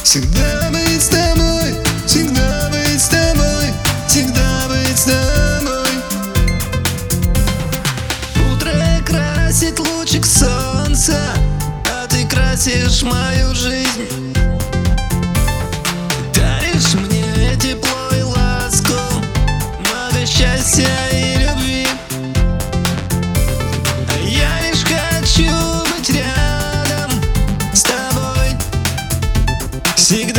Всегда быть с тобой, всегда быть с тобой, всегда быть с тобой. Утро красит лучик солнца, а ты красишь мою жизнь. Даришь мне тепло и ласку, много счастья и любви. А я лишь хочу быть рядом с тобой всегда.